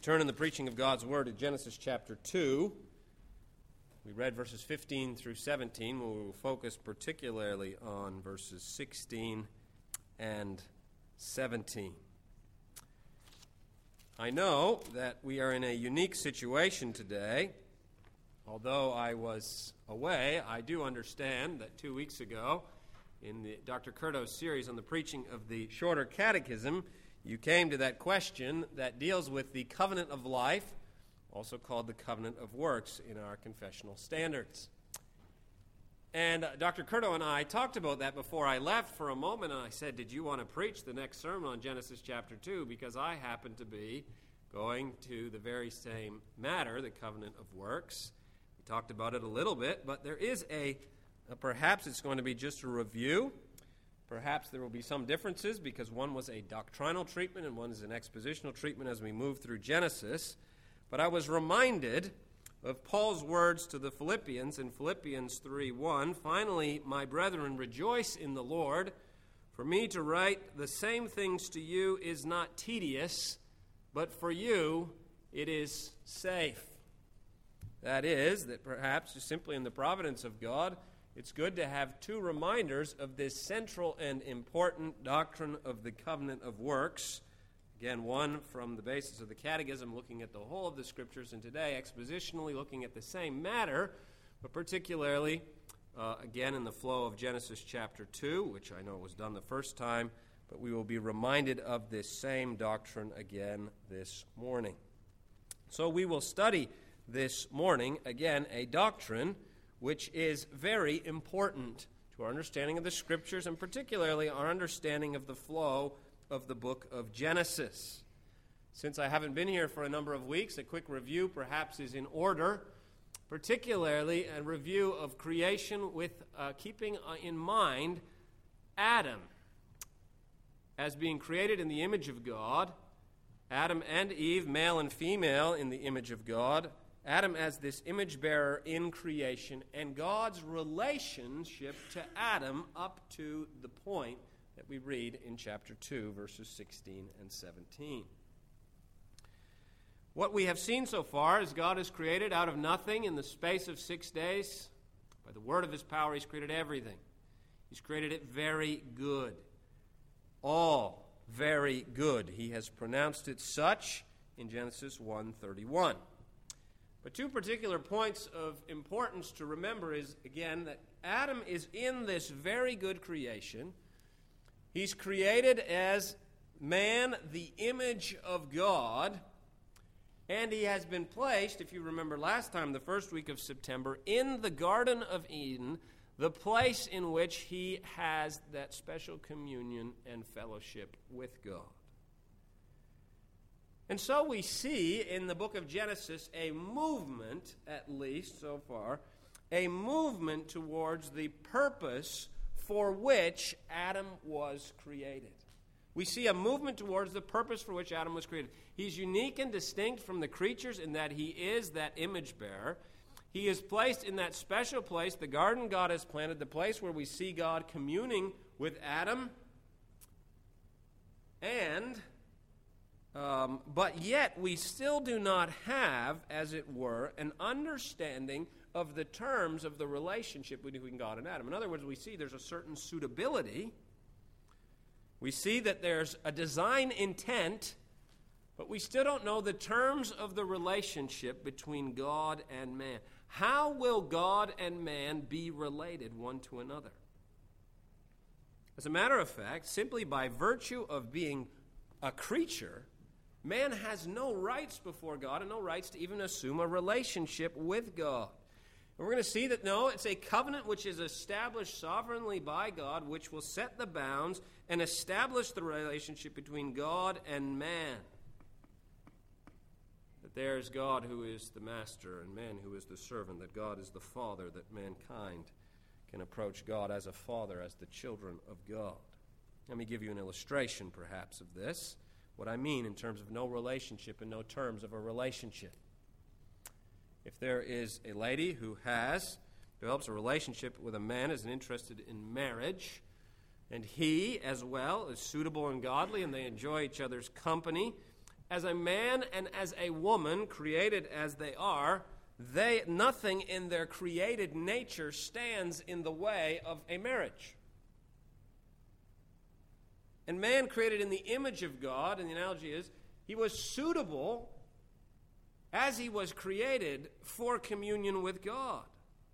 Turn in the preaching of God's Word to Genesis chapter 2. We read verses 15 through 17. We will focus particularly on verses 16 and 17. I know that we are in a unique situation today. Although I was away, I do understand that 2 weeks ago, in the Dr. Curto's series on the preaching of the Shorter Catechism, you came to that question that deals with the covenant of life, also called the covenant of works in our confessional standards. And Dr. Curto and I talked about that before I left for a moment, and I said, did you want to preach the next sermon on Genesis chapter 2? Because I happen to be going to the very same matter, the covenant of works. We talked about it a little bit, but there is perhaps it's going to be just a review. Perhaps there will be some differences because one was a doctrinal treatment and one is an expositional treatment as we move through Genesis. But I was reminded of Paul's words to the Philippians in Philippians 3:1. Finally, my brethren, rejoice in the Lord. For me to write the same things to you is not tedious, but for you it is safe. That is, that perhaps just simply in the providence of God, it's good to have two reminders of this central and important doctrine of the covenant of works. Again, one from the basis of the Catechism, looking at the whole of the Scriptures, and today, expositionally, looking at the same matter, but particularly, again, in the flow of Genesis chapter 2, which I know was done the first time, but we will be reminded of this same doctrine again this morning. So we will study this morning, again, a doctrine which is very important to our understanding of the Scriptures and particularly our understanding of the flow of the book of Genesis. Since I haven't been here for a number of weeks, a quick review perhaps is in order, particularly a review of creation with keeping in mind Adam as being created in the image of God, Adam and Eve, male and female, in the image of God, Adam as this image bearer in creation, and God's relationship to Adam up to the point that we read in chapter 2, verses 16 and 17. What we have seen so far is God has created out of nothing in the space of 6 days. By the word of his power, he's created everything. He's created it very good. All very good. He has pronounced it such in Genesis 1:31. But two particular points of importance to remember is, again, that Adam is in this very good creation. He's created as man, the image of God, and he has been placed, if you remember last time, the first week of September, in the Garden of Eden, the place in which he has that special communion and fellowship with God. And so we see in the book of Genesis a movement, at least so far, a movement towards the purpose for which Adam was created. We see a movement towards the purpose for which Adam was created. He's unique and distinct from the creatures in that he is that image bearer. He is placed in that special place, the garden God has planted, the place where we see God communing with Adam, but yet we still do not have, as it were, an understanding of the terms of the relationship between God and Adam. In other words, we see there's a certain suitability. We see that there's a design intent, but we still don't know the terms of the relationship between God and man. How will God and man be related one to another? As a matter of fact, simply by virtue of being a creature, man has no rights before God and no rights to even assume a relationship with God. And we're going to see that, no, it's a covenant which is established sovereignly by God, which will set the bounds and establish the relationship between God and man. That there is God who is the master and man who is the servant, that God is the father, that mankind can approach God as a father, as the children of God. Let me give you an illustration, perhaps, of this. What I mean in terms of no relationship and no terms of a relationship. If there is a lady who develops a relationship with a man, is interested in marriage, and he, as well, is suitable and godly, and they enjoy each other's company, as a man and as a woman, created as they are, nothing in their created nature stands in the way of a marriage. And man, created in the image of God, and the analogy is, he was suitable as he was created for communion with God.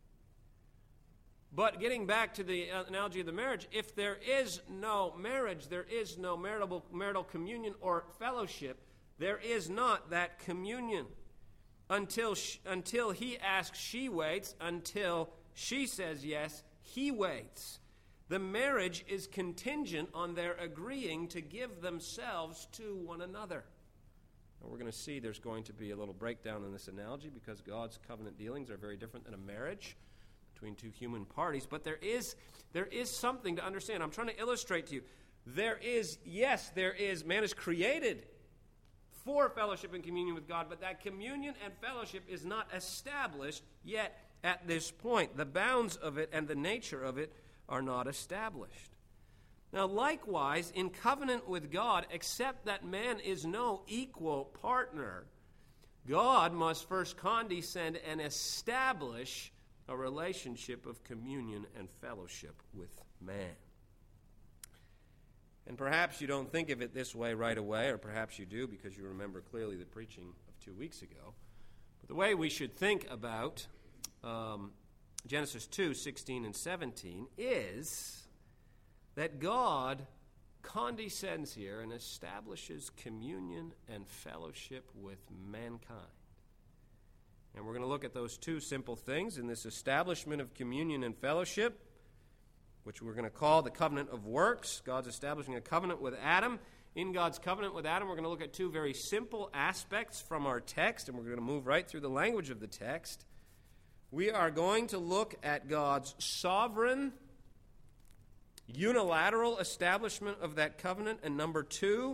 But getting back to the analogy of the marriage, if there is no marriage, there is no marital communion or fellowship. There is not that communion. Until he asks, she waits. Until she says yes, he waits. The marriage is contingent on their agreeing to give themselves to one another. And we're going to see there's going to be a little breakdown in this analogy because God's covenant dealings are very different than a marriage between two human parties. But there is something to understand. I'm trying to illustrate to you. Man is created for fellowship and communion with God, but that communion and fellowship is not established yet at this point. The bounds of it and the nature of it are not established. Now, likewise, in covenant with God, except that man is no equal partner, God must first condescend and establish a relationship of communion and fellowship with man. And perhaps you don't think of it this way right away, or perhaps you do because you remember clearly the preaching of 2 weeks ago. But the way we should think about Genesis 2, 16 and 17 is that God condescends here and establishes communion and fellowship with mankind. And we're going to look at those two simple things in this establishment of communion and fellowship, which we're going to call the covenant of works. God's establishing a covenant with Adam. In God's covenant with Adam, we're going to look at two very simple aspects from our text, and we're going to move right through the language of the text. We are going to look at God's sovereign, unilateral establishment of that covenant, and number two,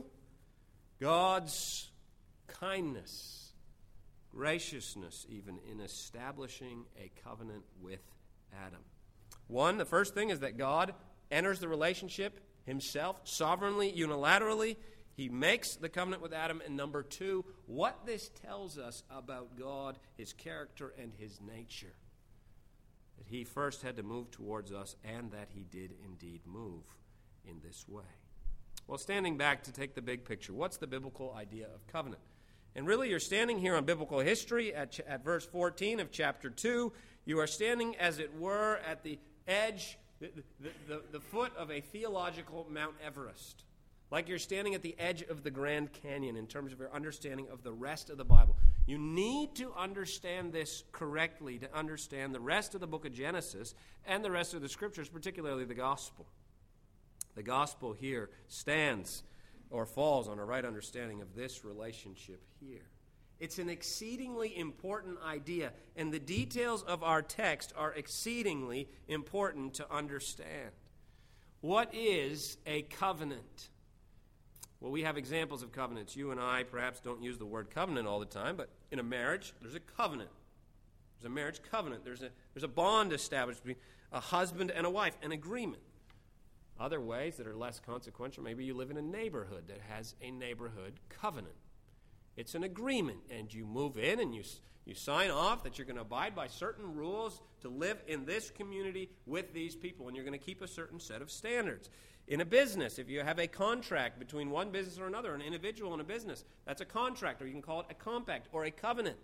God's kindness, graciousness even, in establishing a covenant with Adam. The first thing is that God enters the relationship himself, sovereignly, unilaterally. He makes the covenant with Adam. And number two, what this tells us about God, his character, and his nature. That he first had to move towards us, and that he did indeed move in this way. Well, standing back to take the big picture, what's the biblical idea of covenant? And really, you're standing here on biblical history at verse 14 of chapter 2. You are standing, as it were, at the edge, the foot of a theological Mount Everest. Like you're standing at the edge of the Grand Canyon in terms of your understanding of the rest of the Bible. You need to understand this correctly to understand the rest of the book of Genesis and the rest of the Scriptures, particularly the Gospel. The Gospel here stands or falls on a right understanding of this relationship here. It's an exceedingly important idea, and the details of our text are exceedingly important to understand. What is a covenant? Well, we have examples of covenants. You and I perhaps don't use the word covenant all the time, but in a marriage, there's a covenant. There's a marriage covenant. There's a bond established between a husband and a wife, an agreement. Other ways that are less consequential, maybe you live in a neighborhood that has a neighborhood covenant. It's an agreement, and you move in and you sign off that you're going to abide by certain rules to live in this community with these people, and you're going to keep a certain set of standards. In a business, if you have a contract between one business or another, an individual and a business, that's a contract, or you can call it a compact or a covenant.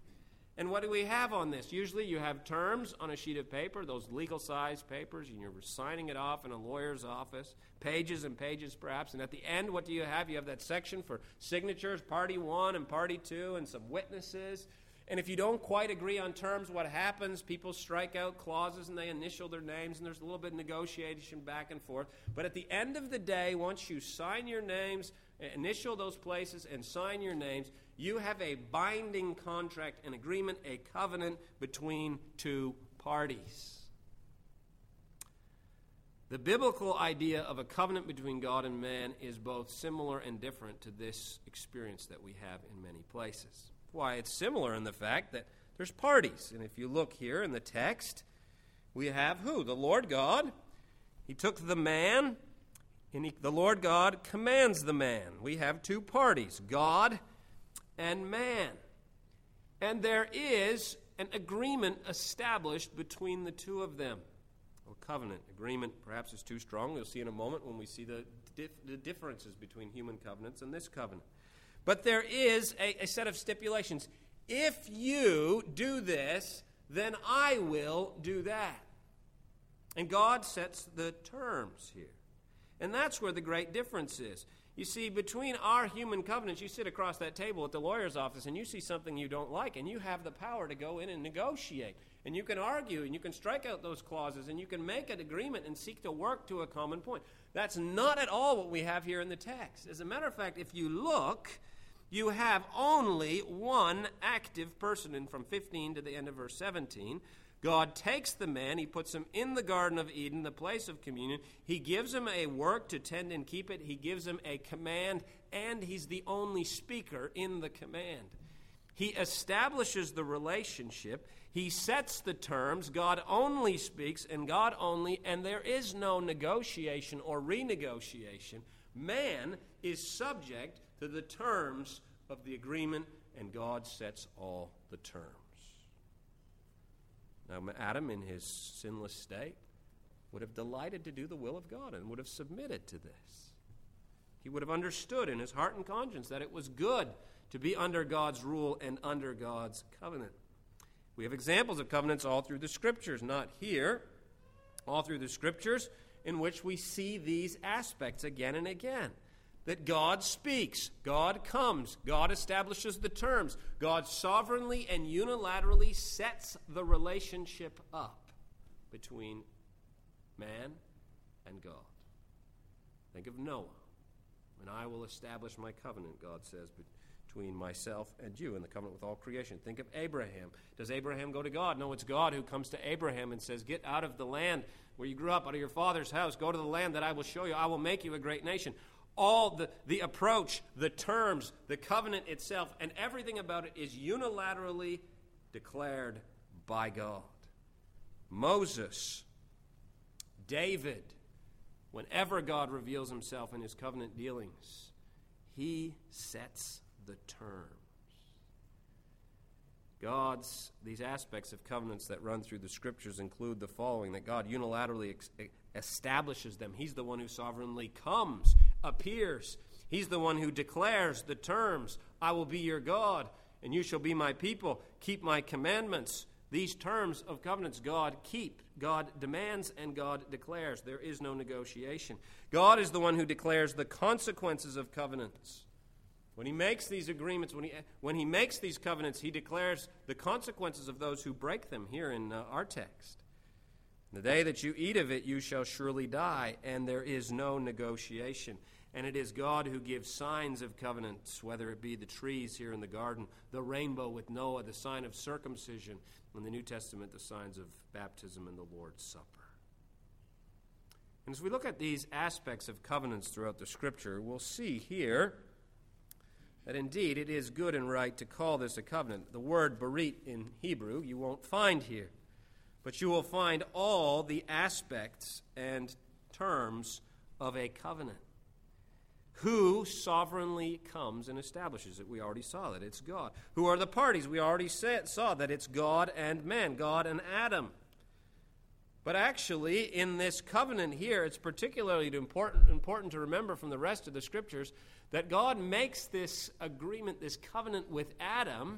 And what do we have on this? Usually you have terms on a sheet of paper, those legal-sized papers, and you're signing it off in a lawyer's office, pages and pages perhaps, and at the end, what do you have? You have that section for signatures, party 1 and party 2, and some witnesses. And if you don't quite agree on terms, what happens? People strike out clauses and they initial their names, and there's a little bit of negotiation back and forth. But at the end of the day, once you sign your names, initial those places, and sign your names, you have a binding contract, an agreement, a covenant between two parties. The biblical idea of a covenant between God and man is both similar and different to this experience that we have in many places. Why, it's similar in the fact that there's parties. And if you look here in the text, we have who? The Lord God. He took the man, and the Lord God commands the man. We have two parties, God and man. And there is an agreement established between the two of them. Well, covenant, agreement perhaps is too strong. We'll see in a moment when we see the differences between human covenants and this covenant. But there is a set of stipulations. If you do this, then I will do that. And God sets the terms here. And that's where the great difference is. You see, between our human covenants, you sit across that table at the lawyer's office and you see something you don't like, and you have the power to go in and negotiate. And you can argue, and you can strike out those clauses, and you can make an agreement and seek to work to a common point. That's not at all what we have here in the text. As a matter of fact, if you look, you have only one active person. And from 15 to the end of verse 17, God takes the man, he puts him in the Garden of Eden, the place of communion. He gives him a work to tend and keep it. He gives him a command, and he's the only speaker in the command. He establishes the relationship. He sets the terms. God only speaks, and God only, and there is no negotiation or renegotiation. Man is subject to the terms of the agreement, and God sets all the terms. Now, Adam, in his sinless state, would have delighted to do the will of God and would have submitted to this. He would have understood in his heart and conscience that it was good to be under God's rule and under God's covenant. We have examples of covenants all through the Scriptures, not here, all through the Scriptures, in which we see these aspects again and again. That God speaks, God comes, God establishes the terms, God sovereignly and unilaterally sets the relationship up between man and God. Think of Noah. And I will establish my covenant, God says, between myself and you, in the covenant with all creation. Think of Abraham. Does Abraham go to God? No, it's God who comes to Abraham and says, get out of the land where you grew up, out of your father's house. Go to the land that I will show you. I will make you a great nation. All the approach, the terms, the covenant itself, and everything about it is unilaterally declared by God. Moses, David, whenever God reveals himself in his covenant dealings, he sets the terms. These aspects of covenants that run through the Scriptures include the following: that God unilaterally establishes them. He's the one who sovereignly comes, appears. He's the one who declares the terms. I will be your God, and you shall be my people. Keep my commandments. These terms of covenants God keeps. God demands and God declares. There is no negotiation. God is the one who declares the consequences of covenants. When he makes these agreements, when he makes these covenants, he declares the consequences of those who break them here in our text. The day that you eat of it, you shall surely die, and there is no negotiation. And it is God who gives signs of covenants, whether it be the trees here in the garden, the rainbow with Noah, the sign of circumcision, in the New Testament, the signs of baptism and the Lord's Supper. And as we look at these aspects of covenants throughout the Scripture, we'll see here that indeed it is good and right to call this a covenant. The word berit in Hebrew you won't find here, but you will find all the aspects and terms of a covenant. Who sovereignly comes and establishes it? We already saw that it's God. Who are the parties? We already saw that it's God and man, God and Adam. But actually, in this covenant here, it's particularly important to remember from the rest of the Scriptures that God makes this agreement, this covenant with Adam,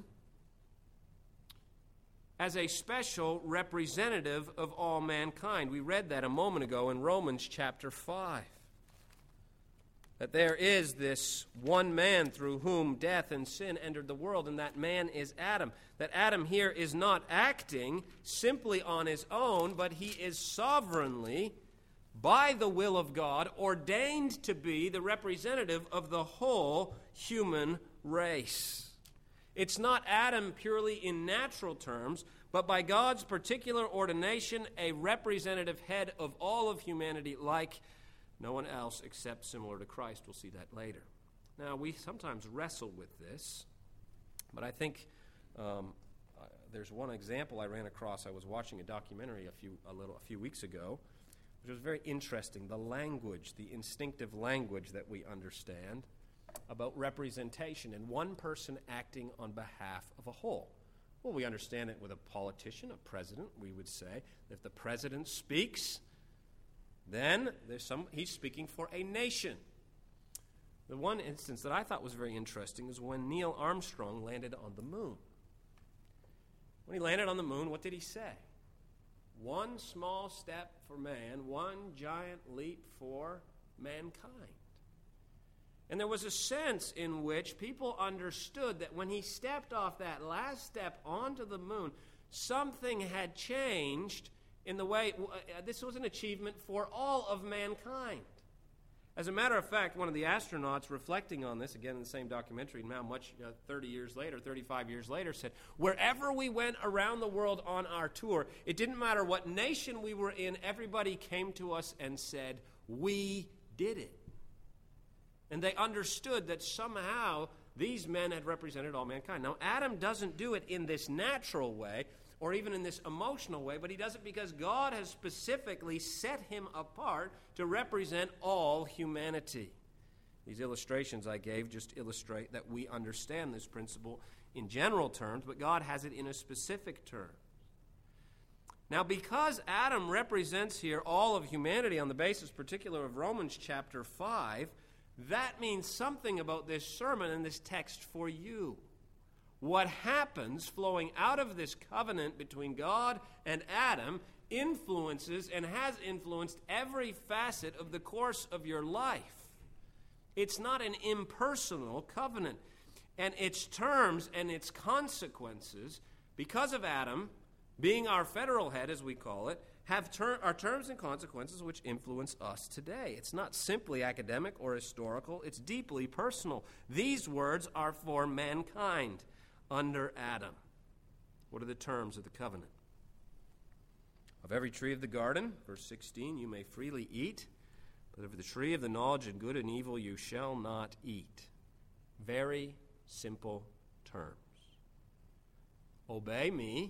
as a special representative of all mankind. We read that a moment ago in Romans chapter 5. That there is this one man through whom death and sin entered the world, and that man is Adam. That Adam here is not acting simply on his own, but he is sovereignly, by the will of God, ordained to be the representative of the whole human race. It's not Adam purely in natural terms, but by God's particular ordination, a representative head of all of humanity, like no one else except similar to Christ. We'll see that later. Now, we sometimes wrestle with this, but I think there's one example I ran across. I was watching a documentary a few weeks ago, which was very interesting. The language, the instinctive language that we understand about representation and one person acting on behalf of a whole. Well, we understand it with a politician, a president. We would say if the president speaks, then he's speaking for a nation. The one instance that I thought was very interesting is when Neil Armstrong landed on the moon. When he landed on the moon, what did he say? One small step for man, one giant leap for mankind. And there was a sense in which people understood that when he stepped off that last step onto the moon, something had changed in the way this was an achievement for all of mankind. As a matter of fact, one of the astronauts reflecting on this, again in the same documentary, now much 35 years later, said, wherever we went around the world on our tour, it didn't matter what nation we were in, everybody came to us and said, we did it. And they understood that somehow these men had represented all mankind. Now, Adam doesn't do it in this natural way, or even in this emotional way, but he does it because God has specifically set him apart to represent all humanity. These illustrations I gave just illustrate that we understand this principle in general terms, but God has it in a specific term. Now, because Adam represents here all of humanity on the basis particular of Romans chapter 5, that means something about this sermon and this text for you. What happens flowing out of this covenant between God and Adam influences and has influenced every facet of the course of your life. It's not an impersonal covenant. And its terms and its consequences, because of Adam being our federal head, as we call it, are terms and consequences which influence us today. It's not simply academic or historical. It's deeply personal. These words are for mankind under Adam. What are the terms of the covenant? Of every tree of the garden, verse 16, you may freely eat, but of the tree of the knowledge of good and evil you shall not eat. Very simple terms. Obey me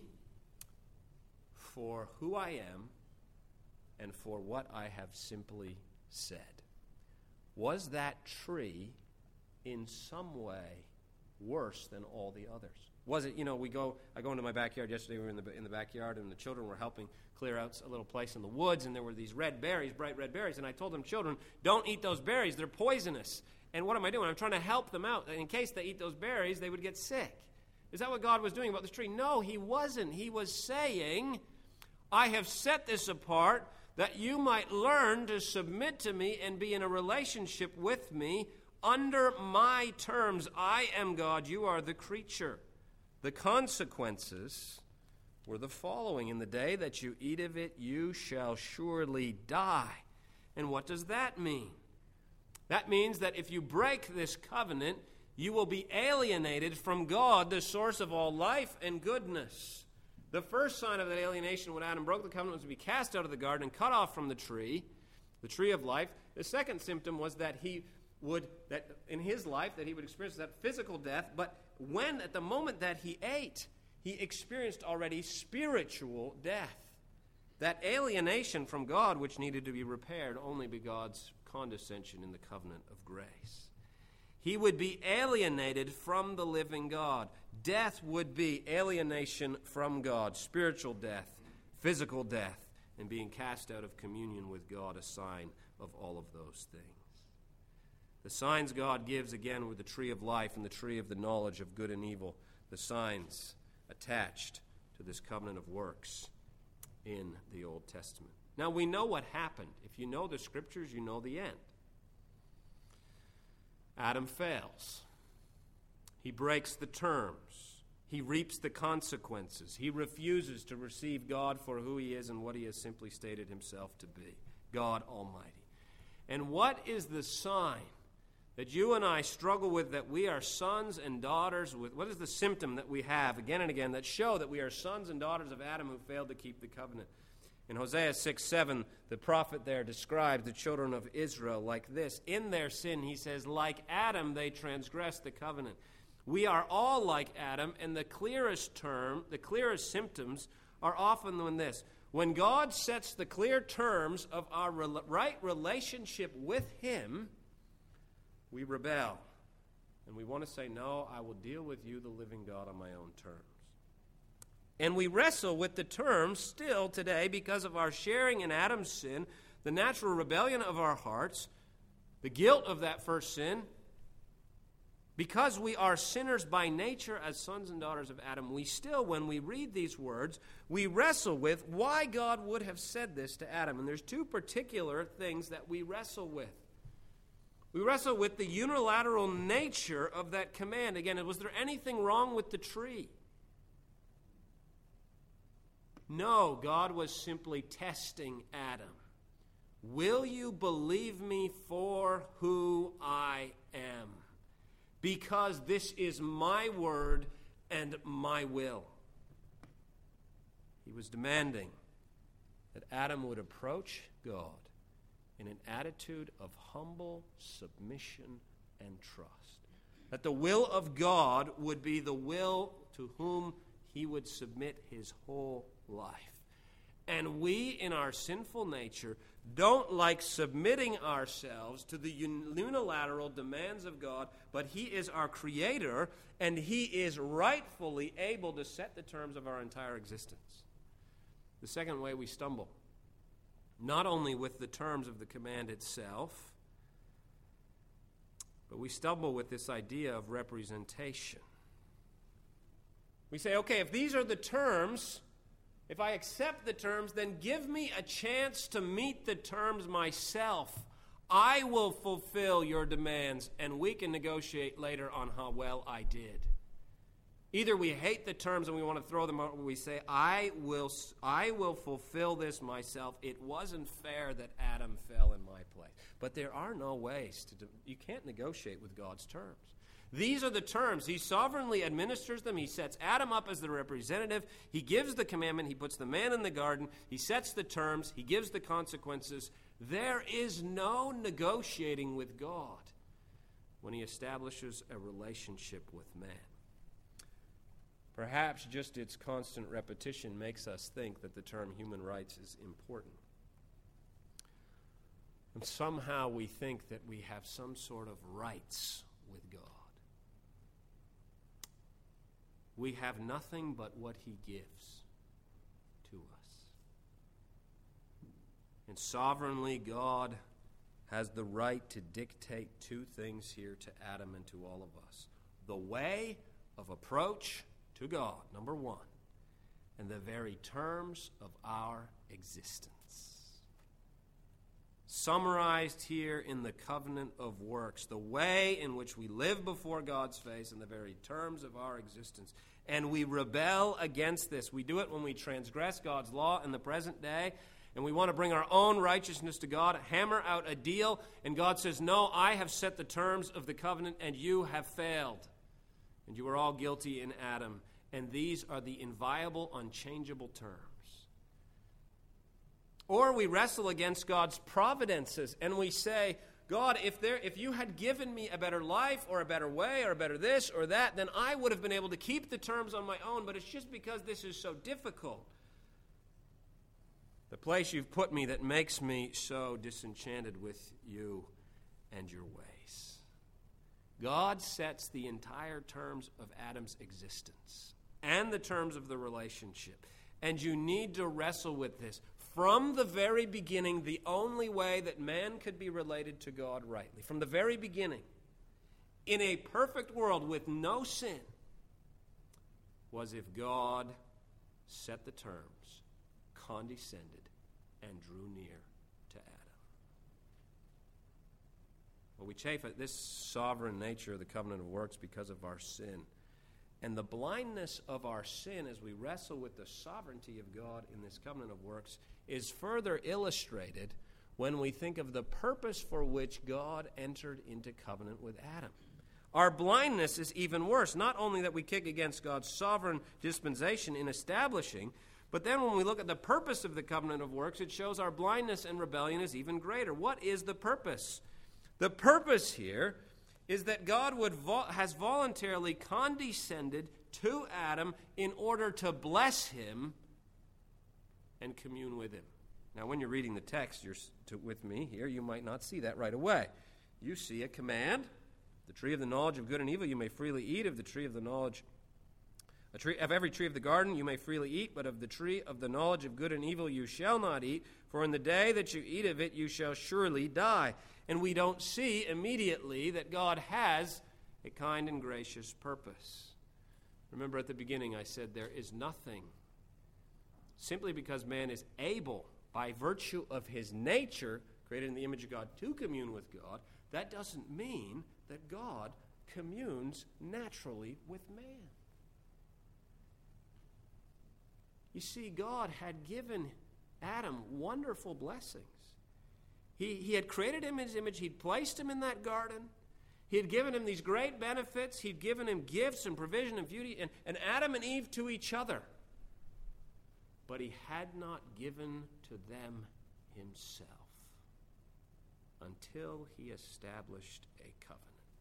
for who I am and for what I have simply said. Was that tree in some way worse than all the others? Was it, I go into my backyard yesterday, we were in the backyard, and the children were helping clear out a little place in the woods, and there were these red berries, bright red berries, and I told them, children, don't eat those berries, they're poisonous. And what am I doing? I'm trying to help them out. In case they eat those berries, they would get sick. Is that what God was doing about this tree? No, he wasn't. He was saying, I have set this apart that you might learn to submit to me and be in a relationship with me under my terms. I am God, you are the creature. The consequences were the following. In the day that you eat of it, you shall surely die. And what does that mean? That means that if you break this covenant, you will be alienated from God, the source of all life and goodness. The first sign of that alienation when Adam broke the covenant was to be cast out of the garden and cut off from the tree of life. The second symptom was that that in his life, that he would experience that physical death, but at the moment that he ate, he experienced already spiritual death. That alienation from God, which needed to be repaired only by God's condescension in the covenant of grace. He would be alienated from the living God. Death would be alienation from God, spiritual death, physical death, and being cast out of communion with God, a sign of all of those things. The signs God gives, again, were the tree of life and the tree of the knowledge of good and evil, the signs attached to this covenant of works in the Old Testament. Now, we know what happened. If you know the Scriptures, you know the end. Adam fails. He breaks the terms. He reaps the consequences. He refuses to receive God for who he is and what he has simply stated himself to be, God Almighty. And what is the sign that you and I struggle with, that we are sons and daughters with? What is the symptom that we have again and again that show that we are sons and daughters of Adam who failed to keep the covenant? In Hosea 6:7, the prophet there describes the children of Israel like this. In their sin, he says, like Adam, they transgressed the covenant. We are all like Adam, and the clearest symptoms are often when this. When God sets the clear terms of our right relationship with him, we rebel. And we want to say, no, I will deal with you, the living God, on my own terms. And we wrestle with the terms still today because of our sharing in Adam's sin, the natural rebellion of our hearts, the guilt of that first sin. Because we are sinners by nature as sons and daughters of Adam, we still, when we read these words, we wrestle with why God would have said this to Adam. And there's two particular things that we wrestle with. We wrestle with the unilateral nature of that command. Again, was there anything wrong with the tree? No, God was simply testing Adam. Will you believe me for who I am? Because this is my word and my will. He was demanding that Adam would approach God in an attitude of humble submission and trust. That the will of God would be the will to whom he would submit his whole life. And we, in our sinful nature, don't like submitting ourselves to the unilateral demands of God, but he is our creator, and he is rightfully able to set the terms of our entire existence. The second way we stumble, not only with the terms of the command itself, but we stumble with this idea of representation. We say, okay, if these are the terms, if I accept the terms, then give me a chance to meet the terms myself. I will fulfill your demands, and we can negotiate later on how well I did. Either we hate the terms and we want to throw them out, or we say, I will fulfill this myself. It wasn't fair that Adam fell in my place. But there are no ways you can't negotiate with God's terms. These are the terms. He sovereignly administers them. He sets Adam up as the representative. He gives the commandment. He puts the man in the garden. He sets the terms. He gives the consequences. There is no negotiating with God when he establishes a relationship with man. Perhaps just its constant repetition makes us think that the term human rights is important. And somehow we think that we have some sort of rights with God. We have nothing but what he gives to us. And sovereignly, God has the right to dictate two things here to Adam and to all of us. The way of approach to God, number one, and the very terms of our existence. Summarized here in the covenant of works, the way in which we live before God's face and the very terms of our existence. And we rebel against this. We do it when we transgress God's law in the present day, and we want to bring our own righteousness to God, hammer out a deal, and God says, no, I have set the terms of the covenant, and you have failed. And you are all guilty in Adam. And these are the inviolable, unchangeable terms. Or we wrestle against God's providences, and we say, God, if you had given me a better life or a better way or a better this or that, then I would have been able to keep the terms on my own, but it's just because this is so difficult. The place you've put me that makes me so disenchanted with you and your ways. God sets the entire terms of Adam's existence and the terms of the relationship. And you need to wrestle with this. From the very beginning, the only way that man could be related to God rightly, from the very beginning, in a perfect world with no sin, was if God set the terms, condescended, and drew near to Adam. Well, we chafe at this sovereign nature of the covenant of works because of our sin. And the blindness of our sin as we wrestle with the sovereignty of God in this covenant of works is further illustrated when we think of the purpose for which God entered into covenant with Adam. Our blindness is even worse. Not only that we kick against God's sovereign dispensation in establishing, but then when we look at the purpose of the covenant of works, it shows our blindness and rebellion is even greater. What is the purpose? The purpose here is that God has voluntarily condescended to Adam in order to bless him and commune with him. Now, when you're reading the text with me here, you might not see that right away. You see a command, The tree of the knowledge of good and evil you may freely eat, of the tree of the knowledge of every tree of the garden you may freely eat, but of the tree of the knowledge of good and evil you shall not eat, for in the day that you eat of it you shall surely die. And we don't see immediately that God has a kind and gracious purpose. Remember at the beginning I said there is nothing. Simply because man is able, by virtue of his nature, created in the image of God, to commune with God, that doesn't mean that God communes naturally with man. You see, God had given Adam wonderful blessings. He had created him in his image. He'd placed him in that garden. He had given him these great benefits. He'd given him gifts and provision and beauty, and Adam and Eve to each other. But he had not given to them himself until he established a covenant.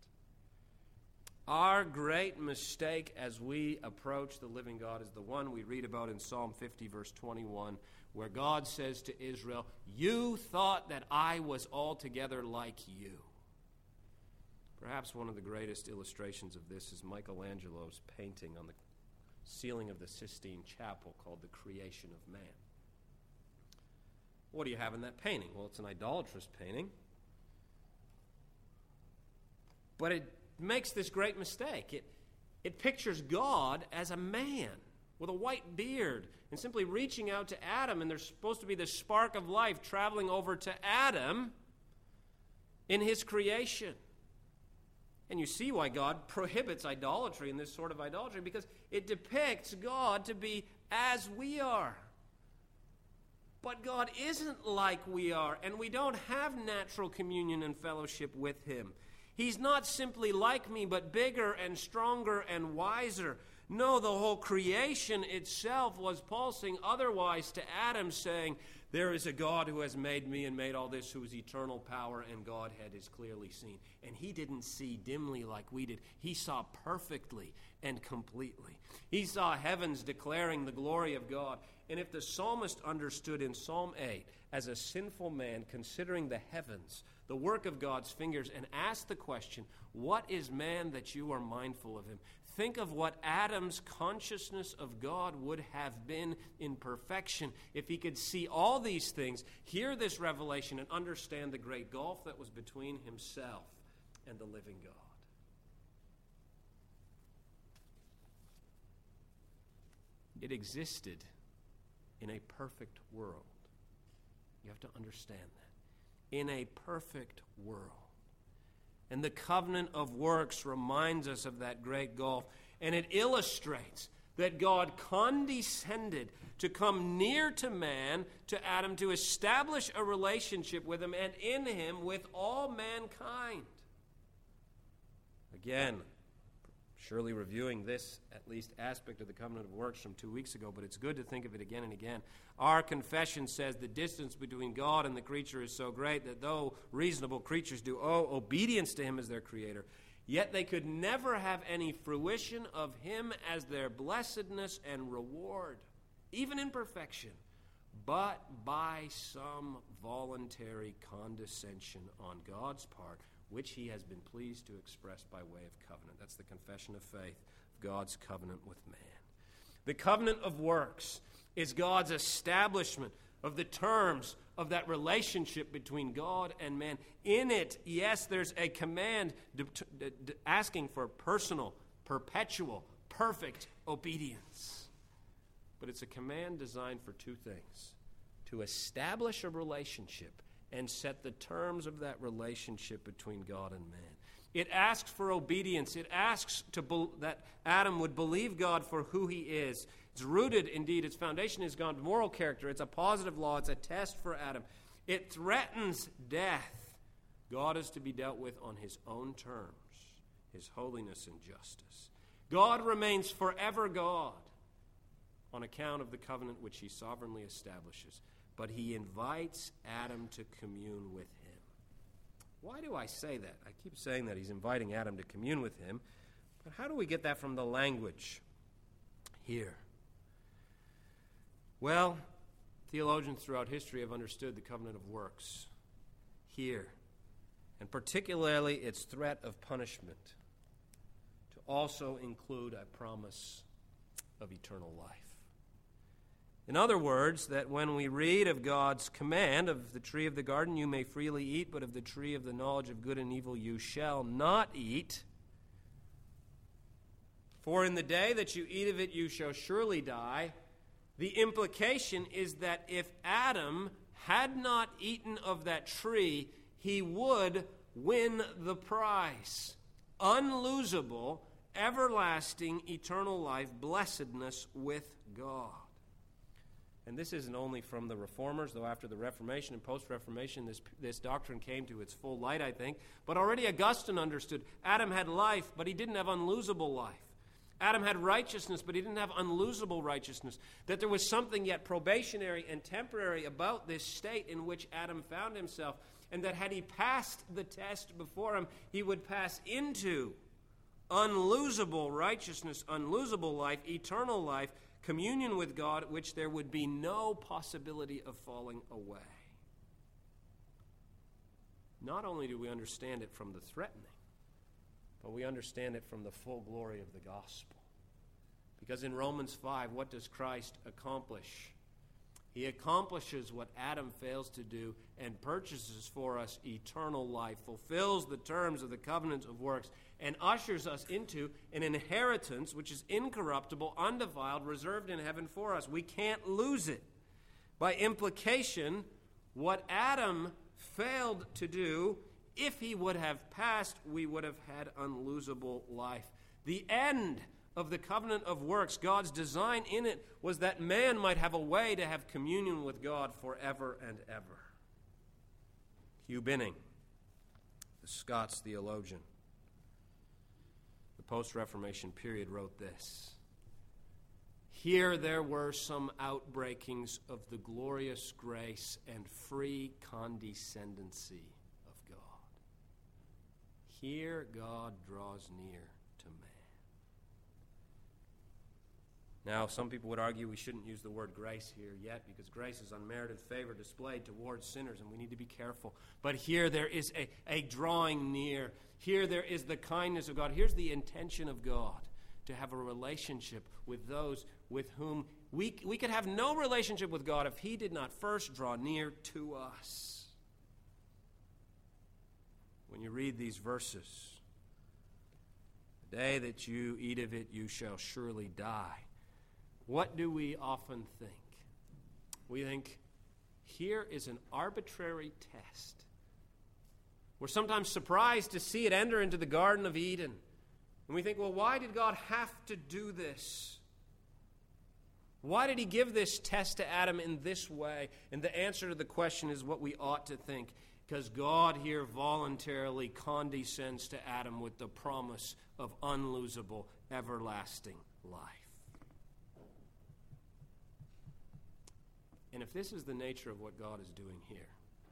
Our great mistake as we approach the living God is the one we read about in Psalm 50, verse 21, where God says to Israel, "You thought that I was altogether like you." Perhaps one of the greatest illustrations of this is Michelangelo's painting on the ceiling of the Sistine Chapel called The Creation of Man. What do you have in that painting? Well, it's an idolatrous painting. But it makes this great mistake. It pictures God as a man with a white beard and simply reaching out to Adam, and there's supposed to be this spark of life traveling over to Adam in his creation. And you see why God prohibits idolatry in this sort of idolatry, because it depicts God to be as we are. But God isn't like we are, and we don't have natural communion and fellowship with him. He's not simply like me, but bigger and stronger and wiser. No, the whole creation itself was pulsing otherwise to Adam, saying, there is a God who has made me and made all this, who is eternal power, and Godhead is clearly seen. And he didn't see dimly like we did. He saw perfectly and completely. He saw heavens declaring the glory of God. And if the psalmist understood in Psalm 8 as a sinful man considering the heavens, the work of God's fingers, and asked the question, what is man that you are mindful of him? Think of what Adam's consciousness of God would have been in perfection if he could see all these things, hear this revelation, and understand the great gulf that was between himself and the living God. It existed in a perfect world. You have to understand that. In a perfect world. And the covenant of works reminds us of that great gulf. And it illustrates that God condescended to come near to man, to Adam, to establish a relationship with him and in him with all mankind. Again, surely reviewing this, at least aspect of the covenant of works from 2 weeks ago, but it's good to think of it again and again. Our confession says the distance between God and the creature is so great that though reasonable creatures do owe obedience to him as their creator, yet they could never have any fruition of him as their blessedness and reward, even in perfection, but by some voluntary condescension on God's part, which he has been pleased to express by way of covenant. That's the confession of faith of God's covenant with man. The covenant of works is God's establishment of the terms of that relationship between God and man. In it, yes, there's a command asking for personal, perpetual, perfect obedience. But it's a command designed for two things: to establish a relationship and set the terms of that relationship between God and man. It asks for obedience. It asks that Adam would believe God for who he is. It's rooted, indeed, its foundation is God's moral character. It's a positive law. It's a test for Adam. It threatens death. God is to be dealt with on his own terms, his holiness and justice. God remains forever God on account of the covenant which he sovereignly establishes. But he invites Adam to commune with him. Why do I say that? I keep saying that he's inviting Adam to commune with him. But how do we get that from the language here? Well, theologians throughout history have understood the covenant of works here and particularly its threat of punishment, to also include a promise of eternal life. In other words, that when we read of God's command, of the tree of the garden you may freely eat, but of the tree of the knowledge of good and evil you shall not eat, for in the day that you eat of it you shall surely die, the implication is that if Adam had not eaten of that tree, he would win the prize. Unlosable, everlasting, eternal life, blessedness with God. And this isn't only from the Reformers, though after the Reformation and post-Reformation this doctrine came to its full light, I think. But already Augustine understood Adam had life, but he didn't have unlosable life. Adam had righteousness, but he didn't have unlosable righteousness. That there was something yet probationary and temporary about this state in which Adam found himself, and that had he passed the test before him, he would pass into unlosable righteousness, unlosable life, eternal life, communion with God, at which there would be no possibility of falling away. Not only do we understand it from the threatening, but we understand it from the full glory of the gospel. Because in Romans 5, what does Christ accomplish? He accomplishes what Adam fails to do and purchases for us eternal life, fulfills the terms of the covenant of works, and ushers us into an inheritance which is incorruptible, undefiled, reserved in heaven for us. We can't lose it. By implication, what Adam failed to do, if he would have passed, we would have had unlosable life. The end of the covenant of works, God's design in it, was that man might have a way to have communion with God forever and ever. Hugh Binning, the Scots theologian, the post-Reformation period, wrote this: "Here there were some outbreakings of the glorious grace and free condescendency of God. Here God draws near to man." Now, some people would argue we shouldn't use the word grace here yet, because grace is unmerited favor displayed towards sinners, and we need to be careful. But here there is a drawing near. Here there is the kindness of God. Here's the intention of God, to have a relationship with those with whom we could have no relationship with God if he did not first draw near to us. When you read these verses, the day that you eat of it, you shall surely die. What do we often think? We think, here is an arbitrary test. We're sometimes surprised to see it enter into the Garden of Eden. And we think, well, why did God have to do this? Why did he give this test to Adam in this way? And the answer to the question is what we ought to think. Because God here voluntarily condescends to Adam with the promise of unlosable, everlasting life. And if this is the nature of what God is doing here,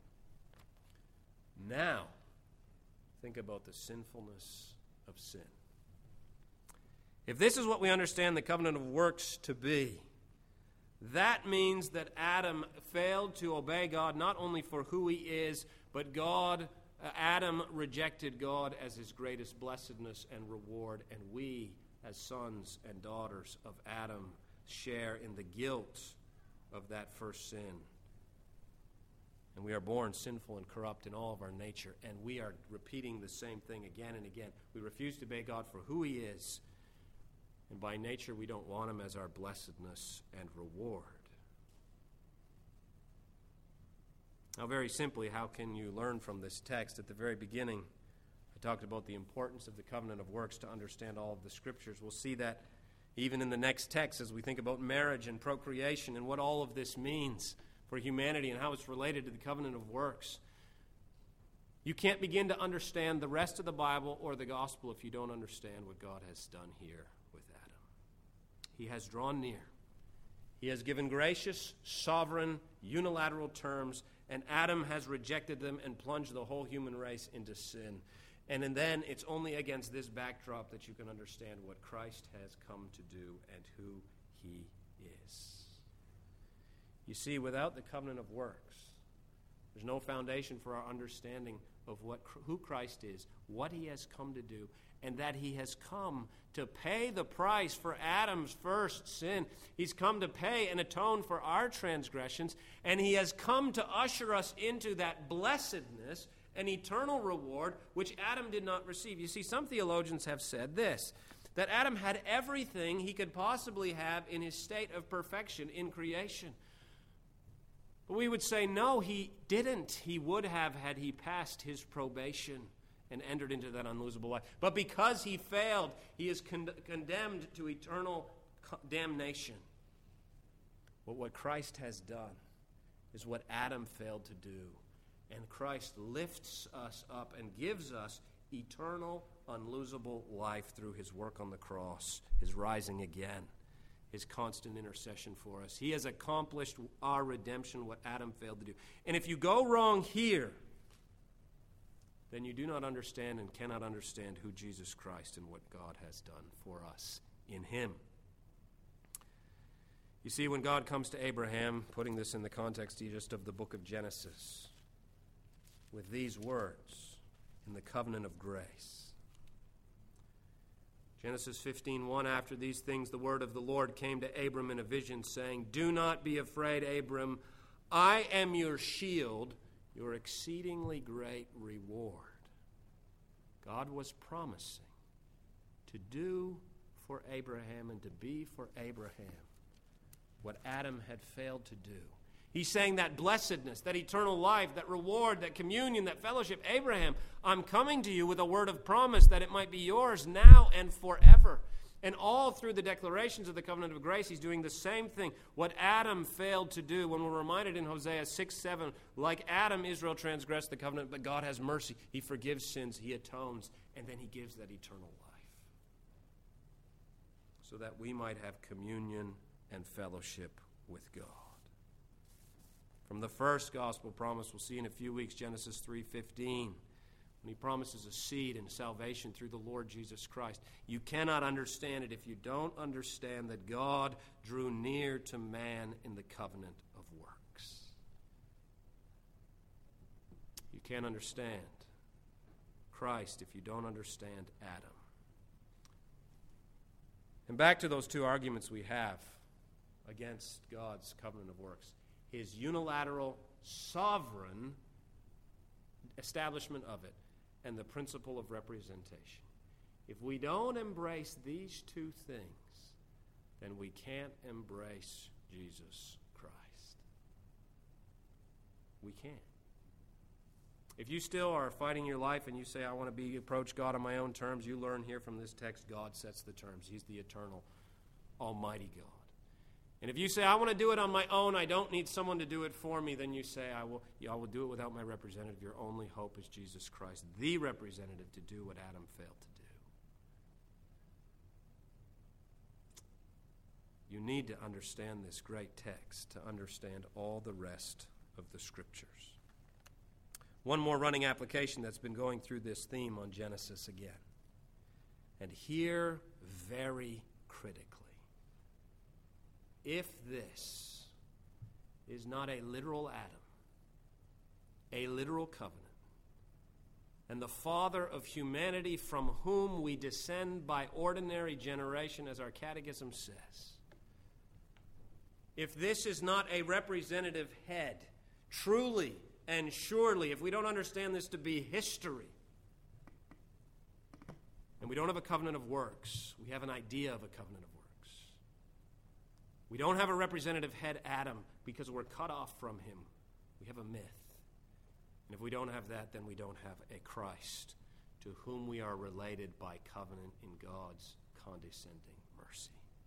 now think about the sinfulness of sin. If this is what we understand the covenant of works to be, that means that Adam failed to obey God not only for who he is, but Adam rejected God as his greatest blessedness and reward, and we, as sons and daughters of Adam, share in the guilt of that first sin. And we are born sinful and corrupt in all of our nature, and we are repeating the same thing again and again. We refuse to obey God for who he is, and by nature we don't want him as our blessedness and reward. Now, very simply, how can you learn from this text? At the very beginning, I talked about the importance of the covenant of works to understand all of the Scriptures. We'll see that even in the next text as we think about marriage and procreation and what all of this means for humanity and how it's related to the covenant of works. You can't begin to understand the rest of the Bible or the gospel if you don't understand what God has done here with Adam. He has drawn near. He has given gracious, sovereign, unilateral terms, and Adam has rejected them and plunged the whole human race into sin. And then it's only against this backdrop that you can understand what Christ has come to do and who he is. You see, without the covenant of works, there's no foundation for our understanding of who Christ is, what he has come to do, and that he has come to pay the price for Adam's first sin. He's come to pay and atone for our transgressions, and he has come to usher us into that blessedness and eternal reward which Adam did not receive. You see, some theologians have said this, that Adam had everything he could possibly have in his state of perfection in creation. But we would say, no, he didn't. He would have had he passed his probation and entered into that unlosable life. But because he failed, he is condemned to eternal damnation. But what Christ has done is what Adam failed to do. And Christ lifts us up and gives us eternal, unlosable life through his work on the cross, his rising again, his constant intercession for us. He has accomplished our redemption, what Adam failed to do. And if you go wrong here, then you do not understand and cannot understand who Jesus Christ and what God has done for us in him. You see, when God comes to Abraham, putting this in the context just of the book of Genesis, with these words, in the covenant of grace. Genesis 15:1, after these things the word of the Lord came to Abram in a vision, saying, "Do not be afraid, Abram. I am your shield, your exceedingly great reward." God was promising to do for Abraham and to be for Abraham what Adam had failed to do. He's saying that blessedness, that eternal life, that reward, that communion, that fellowship. Abraham, I'm coming to you with a word of promise that it might be yours now and forever. And all through the declarations of the covenant of grace, he's doing the same thing. What Adam failed to do, when we're reminded in Hosea 6:7, like Adam, Israel transgressed the covenant, but God has mercy. He forgives sins, he atones, and then he gives that eternal life. So that we might have communion and fellowship with God. From the first gospel promise, we'll see in a few weeks, Genesis 3:15, when he promises a seed and salvation through the Lord Jesus Christ. You cannot understand it if you don't understand that God drew near to man in the covenant of works. You can't understand Christ if you don't understand Adam. And back to those two arguments we have against God's covenant of works. His unilateral, sovereign establishment of it, and the principle of representation. If we don't embrace these two things, then we can't embrace Jesus Christ. We can't. If you still are fighting your life and you say, I want to approach God on my own terms, you learn here from this text, God sets the terms. He's the eternal, almighty God. And if you say, I want to do it on my own, I don't need someone to do it for me, then you say, I will do it without my representative. Your only hope is Jesus Christ, the representative to do what Adam failed to do. You need to understand this great text to understand all the rest of the Scriptures. One more running application that's been going through this theme on Genesis again. And here, very critically, if this is not a literal Adam, a literal covenant, and the father of humanity from whom we descend by ordinary generation, as our catechism says, if this is not a representative head, truly and surely, if we don't understand this to be history, and we don't have a covenant of works, we have an idea of a covenant of works. We don't have a representative head, Adam, because we're cut off from him. We have a myth. And if we don't have that, then we don't have a Christ to whom we are related by covenant in God's condescending mercy.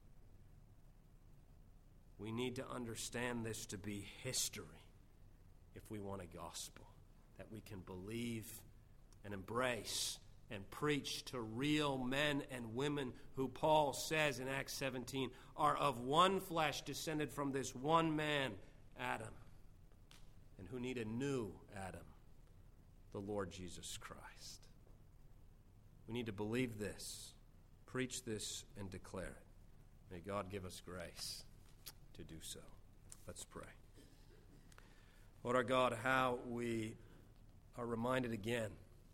We need to understand this to be history if we want a gospel that we can believe and embrace and preach to real men and women who Paul says in Acts 17 are of one flesh, descended from this one man, Adam, and who need a new Adam, the Lord Jesus Christ. We need to believe this, preach this, and declare it. May God give us grace to do so. Let's pray. Lord our God, how we are reminded again.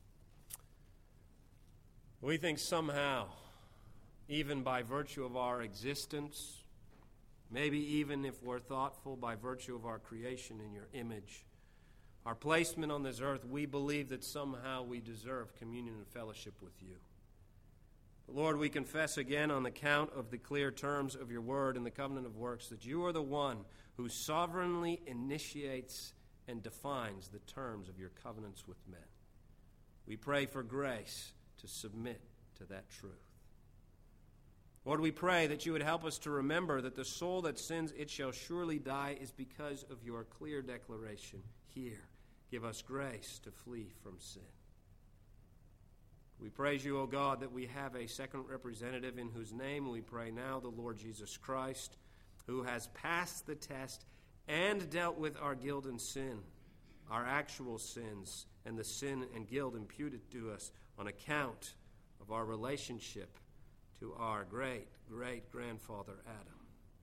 We think somehow, even by virtue of our existence, maybe even if we're thoughtful by virtue of our creation in your image, our placement on this earth, we believe that somehow we deserve communion and fellowship with you. But Lord, we confess again on account of the clear terms of your word and the covenant of works that you are the one who sovereignly initiates and defines the terms of your covenants with men. We pray for grace to submit to that truth. Lord, we pray that you would help us to remember that the soul that sins, it shall surely die, is because of your clear declaration here. Give us grace to flee from sin. We praise you, O God, that we have a second representative in whose name we pray now, the Lord Jesus Christ, who has passed the test and dealt with our guilt and sin, our actual sins, and the sin and guilt imputed to us on account of our relationship to our great-great-grandfather Adam.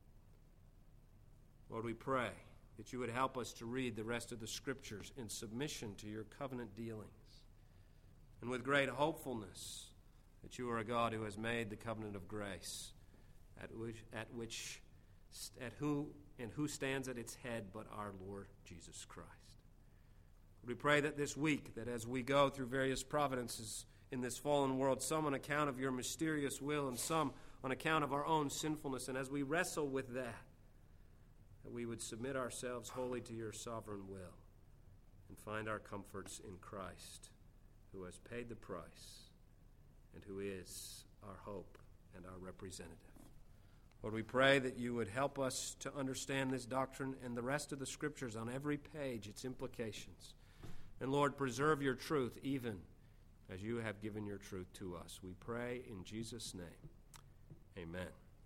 Lord, we pray that you would help us to read the rest of the Scriptures in submission to your covenant dealings, and with great hopefulness that you are a God who has made the covenant of grace, who stands at its head but our Lord Jesus Christ. We pray that this week, that as we go through various providences in this fallen world, some on account of your mysterious will and some on account of our own sinfulness, and as we wrestle with that we would submit ourselves wholly to your sovereign will and find our comforts in Christ, who has paid the price and who is our hope and our representative. Lord, we pray that you would help us to understand this doctrine and the rest of the Scriptures on every page, its implications. And Lord, preserve your truth even as you have given your truth to us. We pray in Jesus' name. Amen.